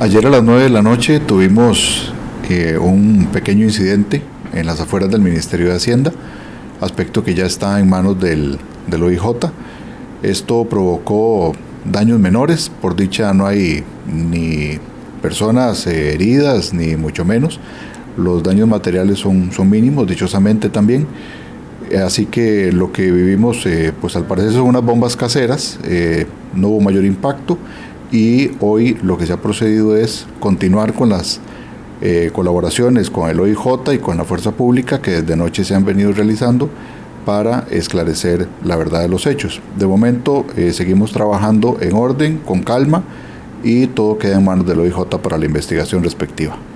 Ayer a las 9 de la noche tuvimos un pequeño incidente en las afueras del Ministerio de Hacienda, aspecto que ya está en manos del OIJ. Esto provocó daños menores, por dicha no hay ni personas heridas ni mucho menos. Los daños materiales son mínimos, dichosamente también. Así que lo que vivimos, pues al parecer son unas bombas caseras, no hubo mayor impacto y hoy lo que se ha procedido es continuar con las colaboraciones con el OIJ y con la Fuerza Pública que desde anoche se han venido realizando para esclarecer la verdad de los hechos. De momento seguimos trabajando en orden, con calma, y todo queda en manos del OIJ para la investigación respectiva.